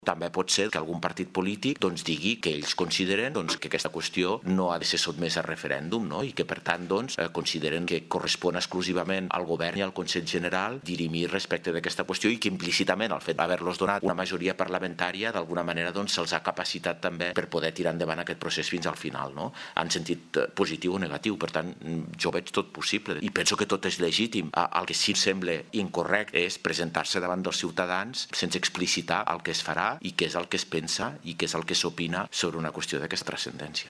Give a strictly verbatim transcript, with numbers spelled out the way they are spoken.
També pot ser que algun partit polític doncs, digui que ells consideren doncs, que aquesta qüestió no ha de ser sotmesa a referèndum, no? I que per tant doncs, consideren que correspon exclusivament al govern i al Consell General dirimir respecte d'aquesta qüestió i que implícitament el fet d'haver-los donat una majoria parlamentària d'alguna manera doncs, se'ls ha capacitat també per poder tirar endavant aquest procés fins al final, no? En sentit positiu o negatiu. Per tant, jo veig tot possible i penso que tot és legítim. El que sí em sembla incorrecte és presentar-se davant dels ciutadans sense explicitar el que es farà i què és el que es pensa i què és el que s'opina sobre una qüestió d'aquesta transcendència.